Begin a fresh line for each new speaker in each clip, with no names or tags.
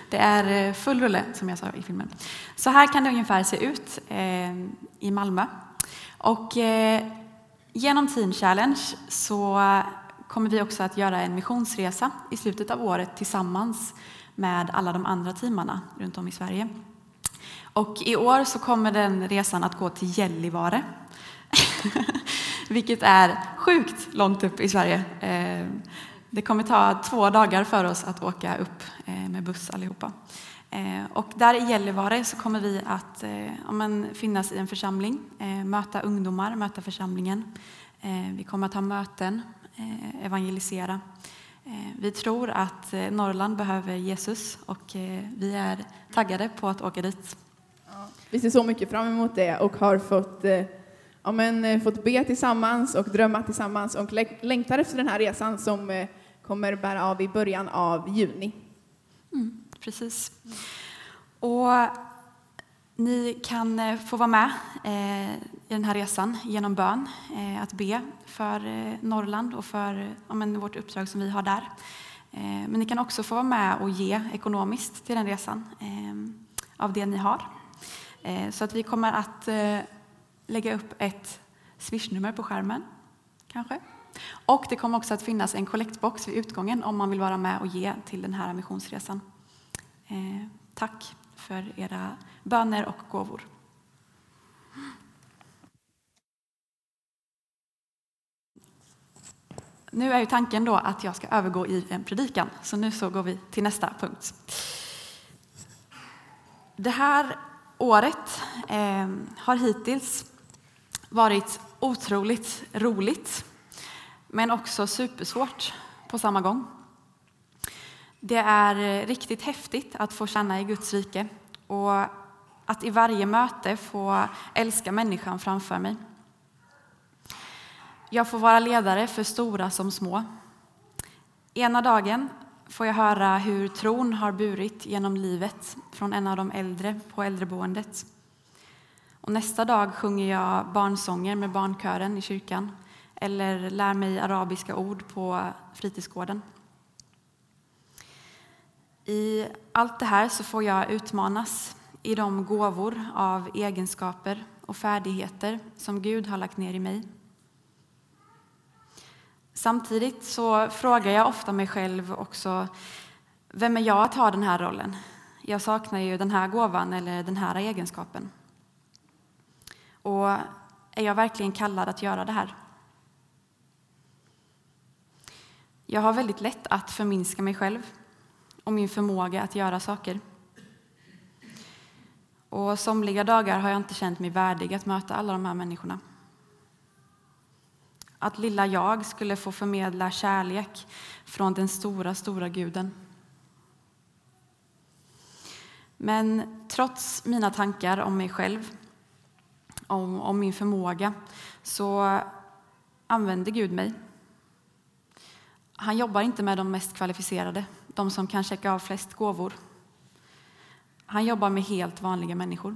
Det är full rulle, som jag sa i filmen. Så här kan det ungefär se ut i Malmö. Och genom Teen Challenge så kommer vi också att göra en missionsresa i slutet av året tillsammans med alla de andra teamarna runt om i Sverige. Och i år så kommer den resan att gå till Gällivare. Vilket är sjukt långt upp i Sverige. Det kommer ta 2 dagar för oss att åka upp med buss allihopa. Och där i Gällivare så kommer vi att finnas i en församling, möta ungdomar, möta församlingen. Vi kommer att ha möten, evangelisera. Vi tror att Norrland behöver Jesus och vi är taggade på att åka dit.
Ja, vi ser så mycket fram emot det och har fått be tillsammans och drömma tillsammans och längtar efter den här resan som kommer bära av i början av juni.
Precis. Och ni kan få vara med i den här resan genom bön, att be för Norrland och för vårt uppdrag som vi har där. Men ni kan också få vara med och ge ekonomiskt till den resan av det ni har. Så att vi kommer att lägga upp ett swishnummer på skärmen, kanske. Och det kommer också att finnas en kollektbox vid utgången om man vill vara med och ge till den här missionsresan. Tack för era böner och gåvor. Nu är ju tanken då att jag ska övergå i en predikan. Så nu så går vi till nästa punkt. Det här året har hittills varit otroligt roligt. Men också supersvårt på samma gång. Det är riktigt häftigt att få känna i Guds rike. Och att i varje möte få älska människan framför mig. Jag får vara ledare för stora som små. Ena dagen får jag höra hur tron har burit genom livet från en av de äldre på äldreboendet. Och nästa dag sjunger jag barnsånger med barnkören i kyrkan. Eller lär mig arabiska ord på fritidsgården. I allt det här så får jag utmanas i de gåvor av egenskaper och färdigheter som Gud har lagt ner i mig. Samtidigt så frågar jag ofta mig själv också, vem är jag att ha den här rollen? Jag saknar ju den här gåvan eller den här egenskapen. Och är jag verkligen kallad att göra det här? Jag har väldigt lätt att förminska mig själv och min förmåga att göra saker. Och somliga dagar har jag inte känt mig värdig att möta alla de här människorna. Att lilla jag skulle få förmedla kärlek från den stora, stora guden. Men trots mina tankar om mig själv, om min förmåga, så använder Gud mig. Han jobbar inte med de mest kvalificerade, de som kan checka av flest gåvor. Han jobbar med helt vanliga människor.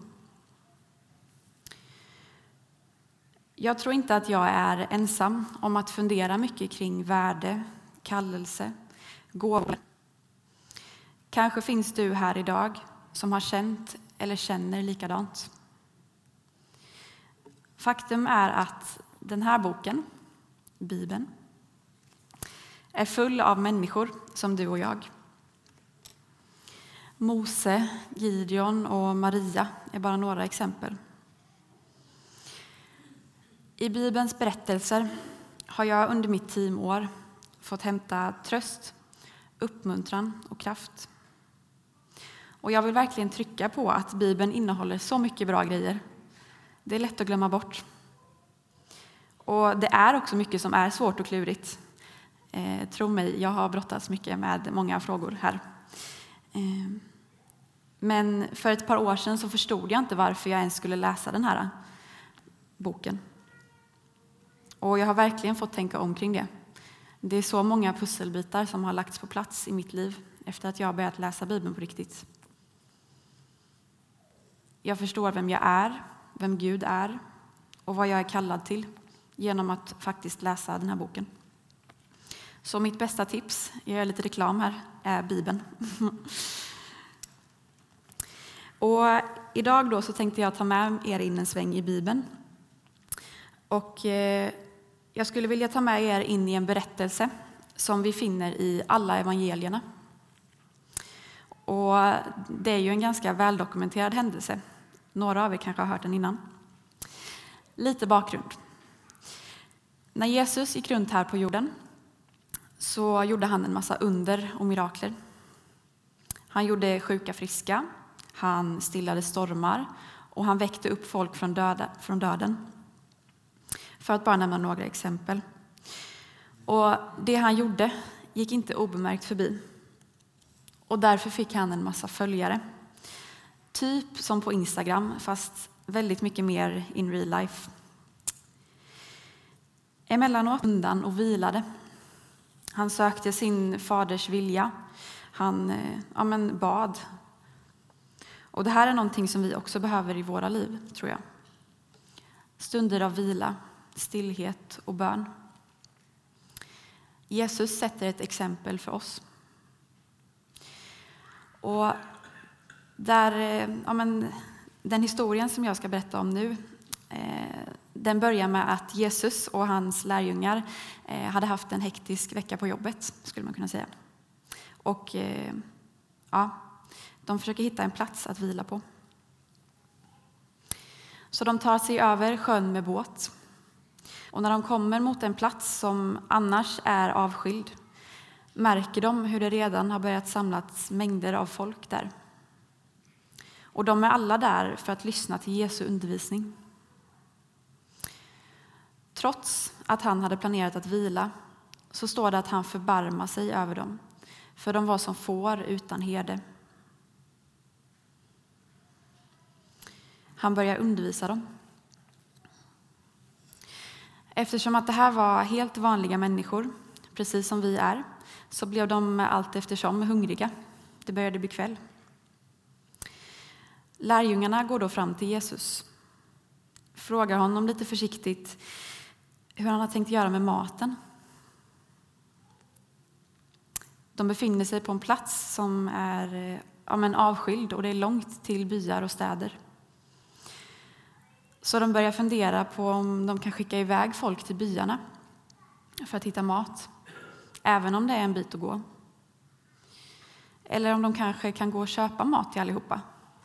Jag tror inte att jag är ensam om att fundera mycket kring värde, kallelse, gåvor. Kanske finns du här idag som har känt eller känner likadant. Faktum är att den här boken, Bibeln, är full av människor som du och jag. Mose, Gideon och Maria är bara några exempel. I Bibelns berättelser har jag under mitt teamår fått hämta tröst, uppmuntran och kraft. Och jag vill verkligen trycka på att Bibeln innehåller så mycket bra grejer. Det är lätt att glömma bort. Och det är också mycket som är svårt och klurigt. Tro mig, jag har brottats mycket med många frågor här. Men för ett par år sedan så förstod jag inte varför jag ens skulle läsa den här boken. Och jag har verkligen fått tänka om kring det. Det är så många pusselbitar som har lagts på plats i mitt liv efter att jag har börjat läsa Bibeln på riktigt. Jag förstår vem jag är, vem Gud är och vad jag är kallad till genom att faktiskt läsa den här boken. Så mitt bästa tips, jag gör lite reklam här, är Bibeln. Och idag då så tänkte jag ta med er in en sväng i Bibeln. Och jag skulle vilja ta med er in i en berättelse som vi finner i alla evangelierna. Och det är ju en ganska väldokumenterad händelse. Några av er kanske har hört den innan. Lite bakgrund. När Jesus gick runt här på jorden så gjorde han en massa under och mirakler. Han gjorde sjuka friska, han stillade stormar och han väckte upp folk från döden. För att bara nämna några exempel. Och det han gjorde gick inte obemärkt förbi. Och därför fick han en massa följare. Typ som på Instagram, fast väldigt mycket mer in real life. Emellanåt undan och vilade. Han sökte sin faders vilja. Han bad. Och det här är någonting som vi också behöver i våra liv, tror jag. Stunder av vila, stillhet och bön. Jesus sätter ett exempel för oss. Och den historien som jag ska berätta om nu, den börjar med att Jesus och hans lärjungar hade haft en hektisk vecka på jobbet, skulle man kunna säga. Och de försöker hitta en plats att vila på. Så de tar sig över sjön med båt. Och när de kommer mot en plats som annars är avskild märker de hur det redan har börjat samlas mängder av folk där. Och de är alla där för att lyssna till Jesu undervisning. Trots att han hade planerat att vila så står det att han förbarmar sig över dem. För de var som får utan herde. Han börjar undervisa dem. Eftersom att det här var helt vanliga människor, precis som vi är, så blev de allt eftersom hungriga. Det började bli kväll. Lärjungarna går då fram till Jesus. Frågar honom lite försiktigt hur han har tänkt göra med maten. De befinner sig på en plats som är avskild och det är långt till byar och städer. Så de börjar fundera på om de kan skicka iväg folk till byarna för att hitta mat, även om det är en bit att gå. Eller om de kanske kan gå och köpa mat till allihopa.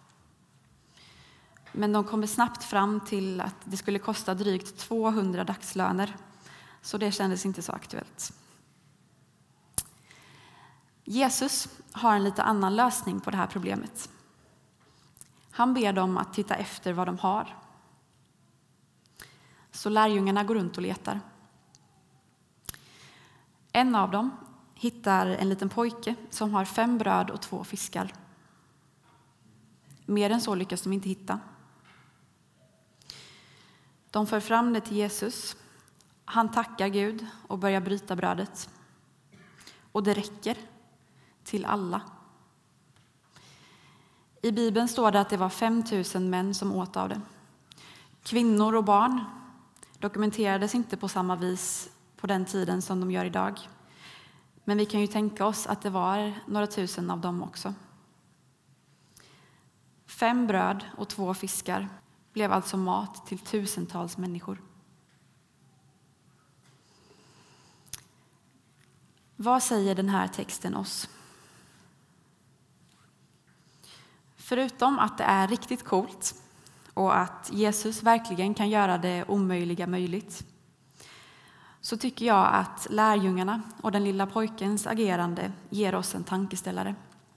Men de kommer snabbt fram till att det skulle kosta drygt 200 dagslöner, så det kändes inte så aktuellt. Jesus har en lite annan lösning på det här problemet. Han ber dem att titta efter vad de har. Så lärjungarna går runt och letar. En av dem hittar en liten pojke som har 5 bröd och 2 fiskar. Mer än så lyckas de inte hitta. De för fram det till Jesus. Han tackar Gud och börjar bryta brödet. Och det räcker till alla. I Bibeln står det att det var 5 000 män som åt av det. Kvinnor och barn dokumenterades inte på samma vis på den tiden som de gör idag. Men vi kan ju tänka oss att det var några tusen av dem också. 5 bröd och 2 fiskar blev alltså mat till tusentals människor. Vad säger den här texten oss? Förutom att det är riktigt coolt och att Jesus verkligen kan göra det omöjliga möjligt, så tycker jag att lärjungarna och den lilla pojkens agerande ger oss en tankeställare.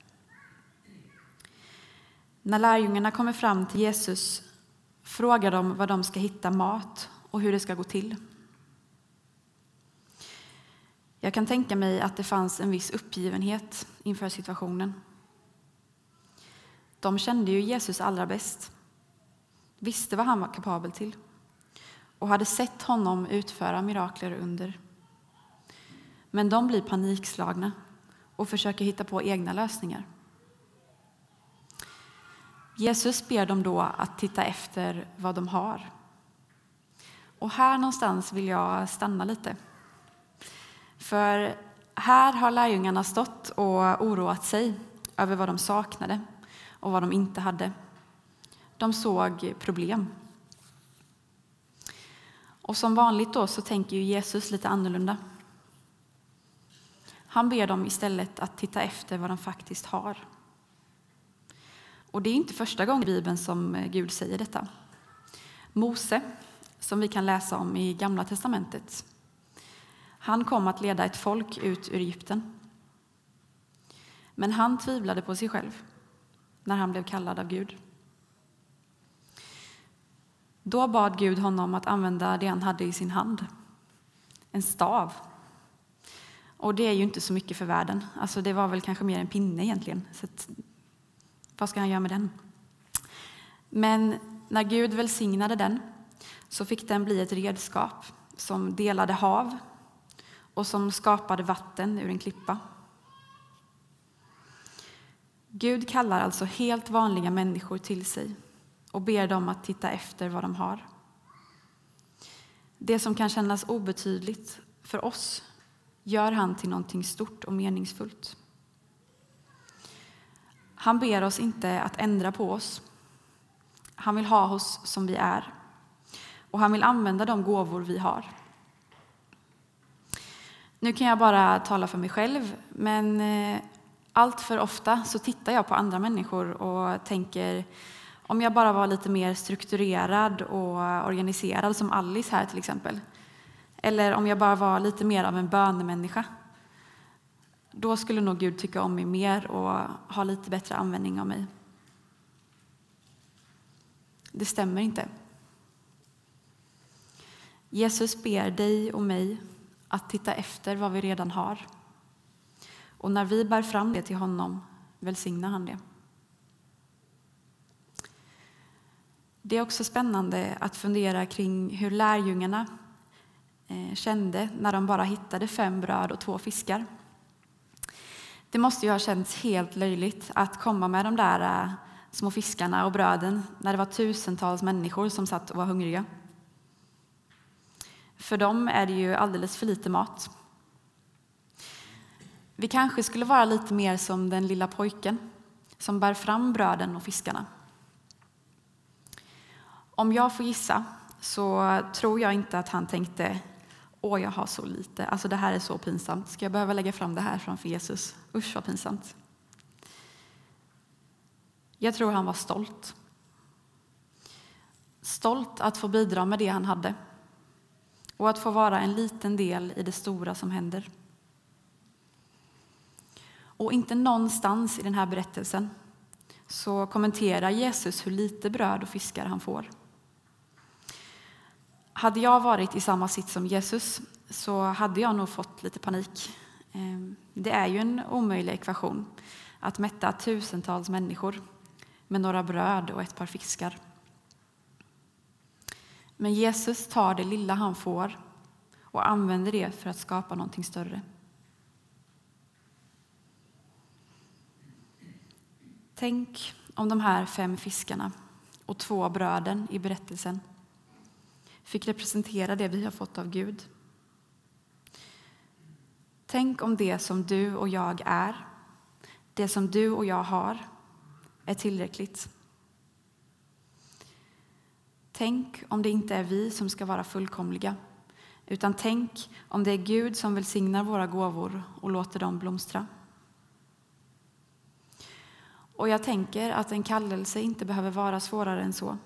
När lärjungarna kommer fram till Jesus frågar de var de ska hitta mat och hur det ska gå till. Jag kan tänka mig att det fanns en viss uppgivenhet inför situationen. De kände ju Jesus allra bäst, visste vad han var kapabel till och hade sett honom utföra mirakler under. Men de blir panikslagna och försöker hitta på egna lösningar. Jesus ber dem då att titta efter vad de har. Och här någonstans vill jag stanna lite. För här har lärjungarna stått och oroat sig över vad de saknade och vad de inte hade. De såg problem. Och som vanligt då så tänker ju Jesus lite annorlunda. Han ber dem istället att titta efter vad de faktiskt har. Och det är inte första gången i Bibeln som Gud säger detta. Mose, som vi kan läsa om i Gamla testamentet, han kom att leda ett folk ut ur Egypten. Men han tvivlade på sig själv när han blev kallad av Gud. Då bad Gud honom att använda det han hade i sin hand. En stav. Och det är ju inte så mycket för världen. Alltså det var väl kanske mer en pinne egentligen. Så vad ska han göra med den? Men när Gud välsignade den så fick den bli ett redskap som delade hav och som skapade vatten ur en klippa. Gud kallar alltså helt vanliga människor till sig och ber dem att titta efter vad de har. Det som kan kännas obetydligt för oss gör han till någonting stort och meningsfullt. Han ber oss inte att ändra på oss. Han vill ha oss som vi är. Och han vill använda de gåvor vi har. Nu kan jag bara tala för mig själv, men allt för ofta så tittar jag på andra människor och tänker, om jag bara var lite mer strukturerad och organiserad som Alice här till exempel, eller om jag bara var lite mer av en bönemänniska, då skulle nog Gud tycka om mig mer och ha lite bättre användning av mig. Det stämmer inte. Jesus ber dig och mig att titta efter vad vi redan har. Och när vi bär fram det till honom välsignar han det. Det är också spännande att fundera kring hur lärjungarna kände när de bara hittade 5 bröd och 2 fiskar. Det måste ju ha känts helt löjligt att komma med de där små fiskarna och bröden när det var tusentals människor som satt och var hungriga. För dem är det ju alldeles för lite mat. Vi kanske skulle vara lite mer som den lilla pojken som bär fram bröden och fiskarna. Om jag får gissa så tror jag inte att han tänkte, jag har så lite, alltså det här är så pinsamt. Ska jag behöva lägga fram det här framför Jesus? Usch vad pinsamt. Jag tror han var stolt. Stolt att få bidra med det han hade. Och att få vara en liten del i det stora som händer. Och inte någonstans i den här berättelsen så kommenterar Jesus hur lite bröd och fiskar han får. Hade jag varit i samma sitt som Jesus så hade jag nog fått lite panik. Det är ju en omöjlig ekvation att mätta tusentals människor med några bröd och ett par fiskar. Men Jesus tar det lilla han får och använder det för att skapa någonting större. Tänk om de här 5 fiskarna och 2 bröden i berättelsen fick representera det vi har fått av Gud. Tänk om det som du och jag är, det som du och jag har, är tillräckligt. Tänk om det inte är vi som ska vara fullkomliga, utan tänk om det är Gud som välsignar våra gåvor och låter dem blomstra. Och jag tänker att en kallelse inte behöver vara svårare än så.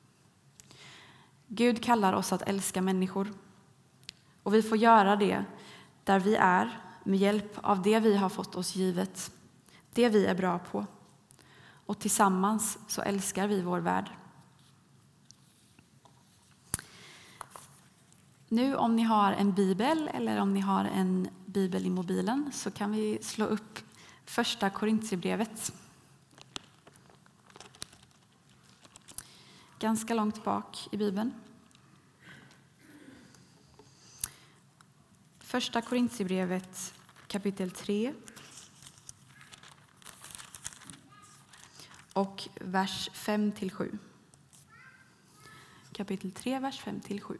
Gud kallar oss att älska människor. Och vi får göra det där vi är med hjälp av det vi har fått oss givet, det vi är bra på. Och tillsammans så älskar vi vår värld. Nu om ni har en bibel eller om ni har en bibel i mobilen så kan vi slå upp 1 Korintierbrevet. Ganska långt bak i Bibeln. 1 Korintierbrevet kapitel 3 och vers 5-7. Kapitel 3, vers 5-7.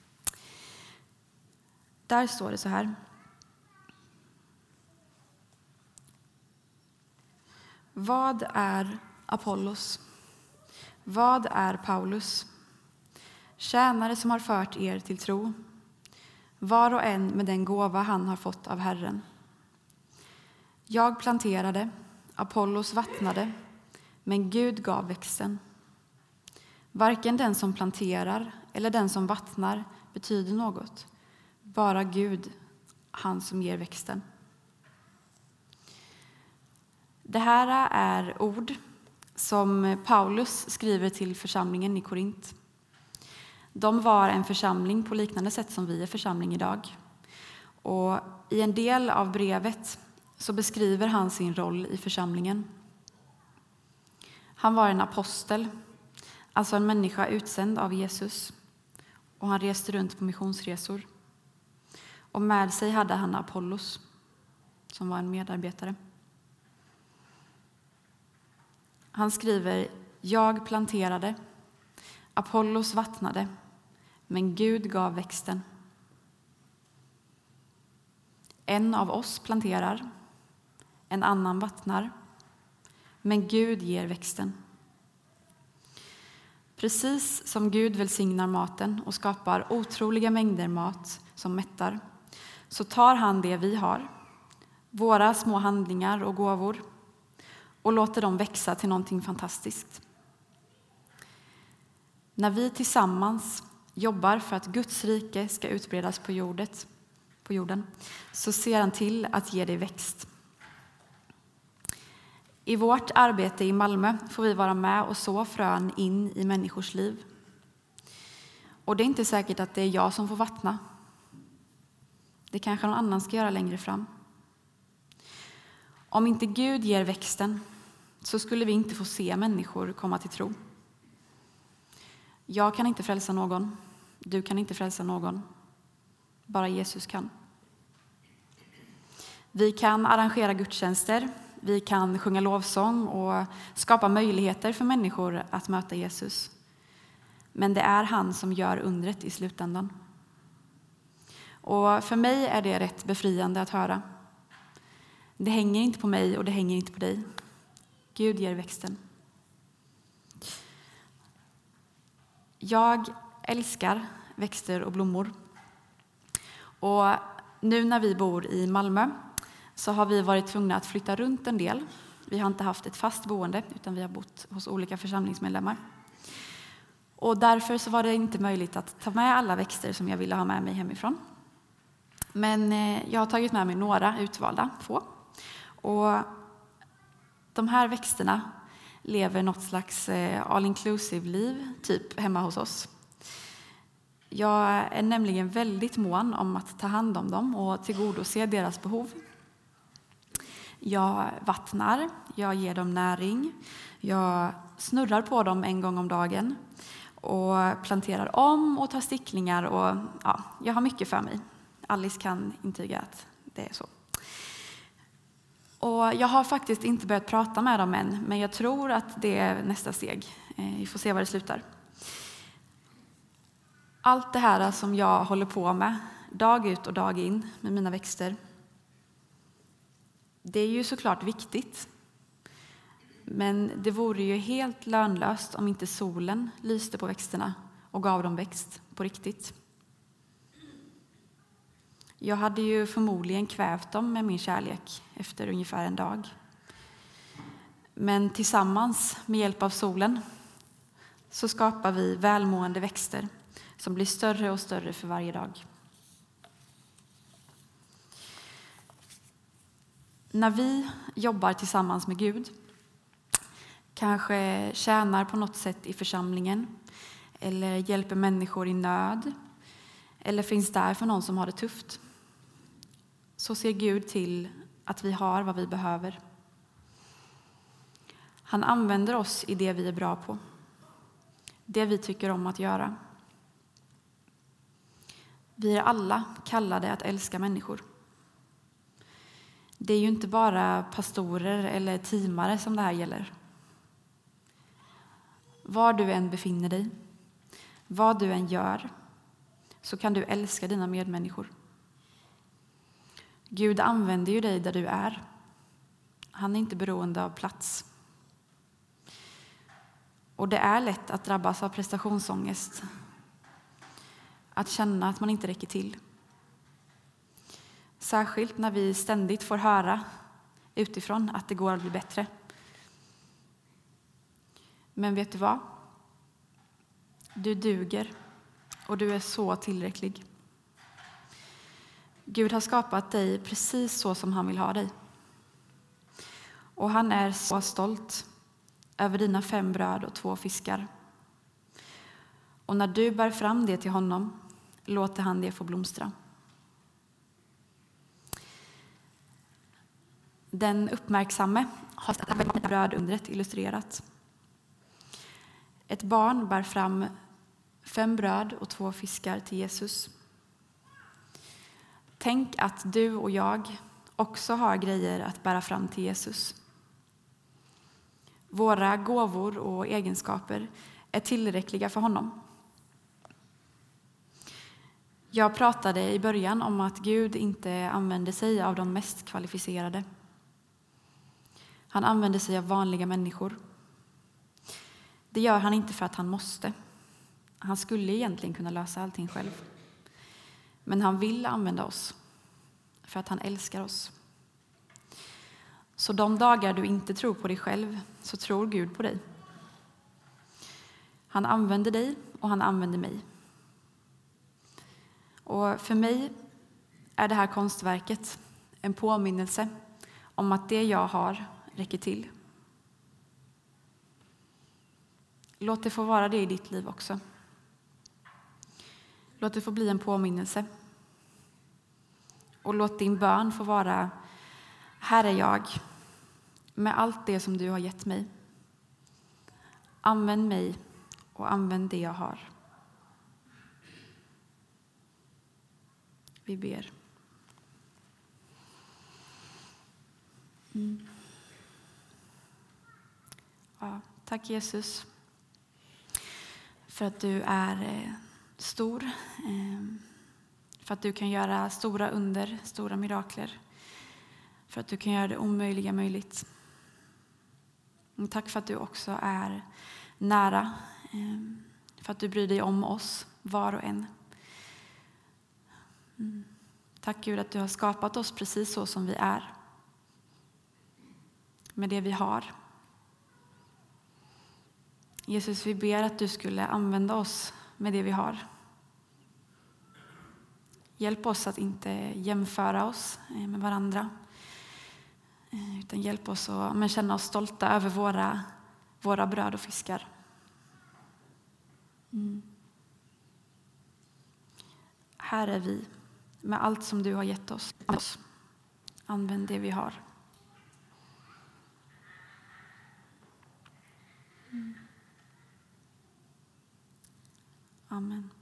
Där står det så här. Vad är Apollos? Vad är Paulus? Tjänare som har fört er till tro, var och en med den gåva han har fått av Herren. Jag planterade, Apollos vattnade, men Gud gav växten. Varken den som planterar eller den som vattnar betyder något, bara Gud, han som ger växten. Det här är ord som Paulus skriver till församlingen i Korint. De var en församling på liknande sätt som vi är församling idag. Och i en del av brevet så beskriver han sin roll i församlingen. Han var en apostel, alltså en människa utsänd av Jesus. Och han reste runt på missionsresor. Och med sig hade han Apollos, som var en medarbetare. Han skriver, jag planterade, Apollos vattnade, men Gud gav växten. En av oss planterar, en annan vattnar, men Gud ger växten. Precis som Gud välsignar maten och skapar otroliga mängder mat som mättar, så tar han det vi har, våra små handlingar och gåvor, och låter dem växa till någonting fantastiskt. När vi tillsammans jobbar för att Guds rike ska utbredas på jorden, så ser han till att ge det växt. I vårt arbete i Malmö får vi vara med och så frön in i människors liv. Och det är inte säkert att det är jag som får vattna. Det kanske någon annan ska göra längre fram. Om inte Gud ger växten så skulle vi inte få se människor komma till tro. Jag kan inte frälsa någon. Du kan inte frälsa någon. Bara Jesus kan. Vi kan arrangera gudstjänster. Vi kan sjunga lovsång och skapa möjligheter för människor att möta Jesus. Men det är han som gör undret i slutändan. Och för mig är det rätt befriande att höra. Det hänger inte på mig och det hänger inte på dig. Gud ger växten. Jag älskar växter och blommor. Och nu när vi bor i Malmö så har vi varit tvungna att flytta runt en del. Vi har inte haft ett fast boende utan vi har bott hos olika församlingsmedlemmar. Och därför så var det inte möjligt att ta med alla växter som jag ville ha med mig hemifrån. Men jag har tagit med mig några utvalda, få. Och de här växterna lever något slags all-inclusive-liv, typ hemma hos oss. Jag är nämligen väldigt mån om att ta hand om dem och tillgodose deras behov. Jag vattnar, jag ger dem näring, jag snurrar på dem en gång om dagen och planterar om och tar sticklingar. Och, ja, jag har mycket för mig. Alice kan intyga att det är så. Och jag har faktiskt inte börjat prata med dem än, men jag tror att det är nästa steg. Vi får se var det slutar. Allt det här som jag håller på med, dag ut och dag in med mina växter, det är ju såklart viktigt. Men det vore ju helt lönlöst om inte solen lyste på växterna och gav dem växt på riktigt. Jag hade ju förmodligen kvävt dem med min kärlek efter ungefär en dag. Men tillsammans med hjälp av solen så skapar vi välmående växter som blir större och större för varje dag. När vi jobbar tillsammans med Gud, kanske tjänar på något sätt i församlingen eller hjälper människor i nöd eller finns där för någon som har det tufft, så ser Gud till att vi har vad vi behöver. Han använder oss i det vi är bra på, det vi tycker om att göra. Vi är alla kallade att älska människor. Det är ju inte bara pastorer eller teamare som det här gäller. Var du än befinner dig, vad du än gör, så kan du älska dina medmänniskor. Gud använder ju dig där du är. Han är inte beroende av plats. Och det är lätt att drabbas av prestationsångest. Att känna att man inte räcker till. Särskilt när vi ständigt får höra utifrån att det går att bli bättre. Men vet du vad? Du duger och du är så tillräcklig. Gud har skapat dig precis så som han vill ha dig. Och han är så stolt över dina 5 bröd och 2 fiskar. Och när du bär fram det till honom låter han det få blomstra. Den uppmärksamme har brödundret illustrerat. Ett barn bär fram 5 bröd och 2 fiskar till Jesus. Tänk att du och jag också har grejer att bära fram till Jesus. Våra gåvor och egenskaper är tillräckliga för honom. Jag pratade i början om att Gud inte använder sig av de mest kvalificerade. Han använder sig av vanliga människor. Det gör han inte för att han måste. Han skulle egentligen kunna lösa allting själv. Men han vill använda oss för att han älskar oss. Så de dagar du inte tror på dig själv så tror Gud på dig. Han använder dig och han använder mig. Och för mig är det här konstverket en påminnelse om att det jag har räcker till. Låt det få vara det i ditt liv också. Låt det få bli en påminnelse. Och låt din bön få vara: här är jag med allt det som du har gett mig. Använd mig och använd det jag har. Vi ber. Ja, tack Jesus för att du är stor, för att du kan göra stora under, stora mirakler, för att du kan göra det omöjliga möjligt. Tack för att du också är nära, för att du bryr dig om oss, var och en. Tack Gud att du har skapat oss precis så som vi är, med det vi har. Jesus, vi ber att du skulle använda oss med det vi har. Hjälp oss att inte jämföra oss med varandra, utan hjälp oss att känna oss stolta över våra bröd och fiskar. Här är vi med allt som du har gett oss. Använd det vi har. Amen.